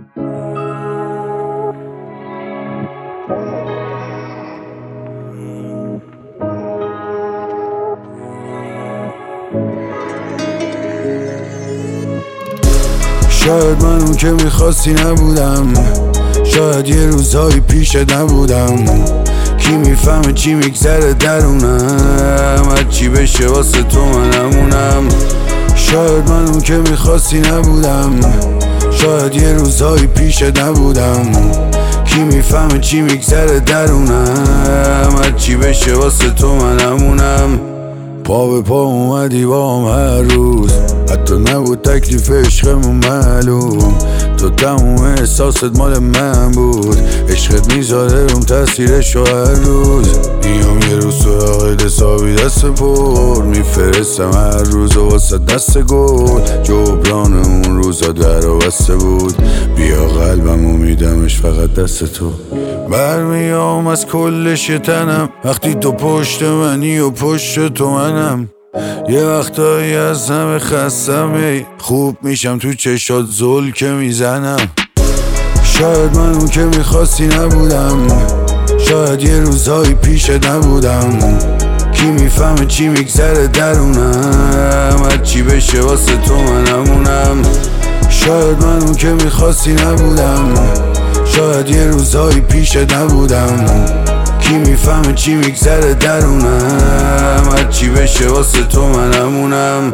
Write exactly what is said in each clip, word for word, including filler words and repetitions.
شاید من اون که میخواستی نبودم، شاید یه روزایی پیش نبودم. کی میفهمه چی میگذره درونم، هرچی بشه واسه تو من همونم. شاید من اون که میخواستی نبودم، شاید یه روزایی پیش نبودم. کی میفهمه چی میگذره درونم، هرچی بشه واسه تو من همونم. پا به پا اومدی با هم هر روز، حتی نبود تکلیف عشقمون معلوم. تو تموم احساست مال من بود، عشقت میذاره روم تاثیرشو هر روز. میام یه روز سراغ حسابی دست پر میفرستم هر روز و واسه دست گل. جبران اون روزا در و بسته بود، بیا قلبمو میدمش فقط دست تو. برمیام از کل شتنم وقتی تو پشت منی و پشت تو منم. یه وقتایی از همه خستم، ای خوب میشم تو چشات زل که میزنم. شاید من اون که میخواستی نبودم، شاید یه روزایی پیش نبودم. کی میفهمه چی میگذره درونم، هرچی بشه واسه تو من همونم. شاید من اون که میخواستی نبودم، شاید یه روزایی پیش نبودم. کی میفهمه چی میگذره درونم، هرچی بشه واسه تو من همونم.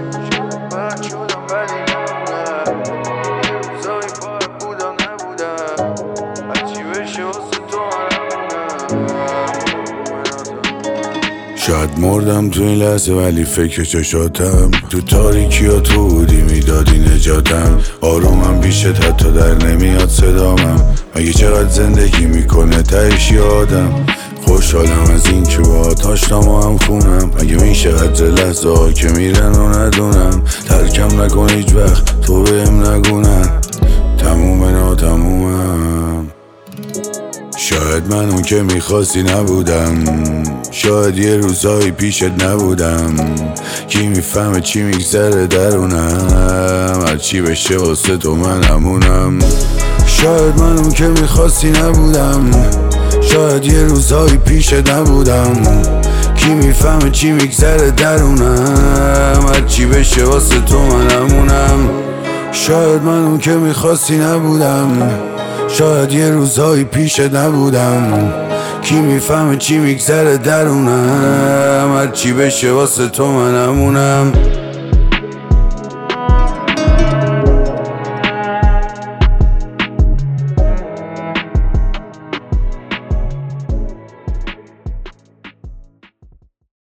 شاید مردم تو این لحظه ولی فکر چشاتم، تو تاریکی ها تو بودی میدادی نجاتم. آرومم بیشت حتی در نمیاد صدامم، مگه چقدر زندگی میکنه تهش یادم. خوشحالم از این که باهات آشنام و هم خونم، مگه میشه قدر لحظه ها که میرن و ندونم. ترکم نکن هیچ وقت تو بهم نگونن، تموم ناتمومم. شاید من اون که میخواستی نبودم، شاید یه روزایی پیشت نبودم. کی میفهمه چی میگذره درونم، هرچی بشه واسه تو من همونم. شاید من اون که میخواستی نبودم، شاید یه روزایی پیشت نبودم. کی میفهمه چی میگذره درونم، هرچی بشه واسه تو من همونم. شاید من اون که میخواستی نبودم، شاید یه روزایی پیش نبودم. کی میفهمه چی میگذره درونم، هرچی بشه واسه تو من همونم.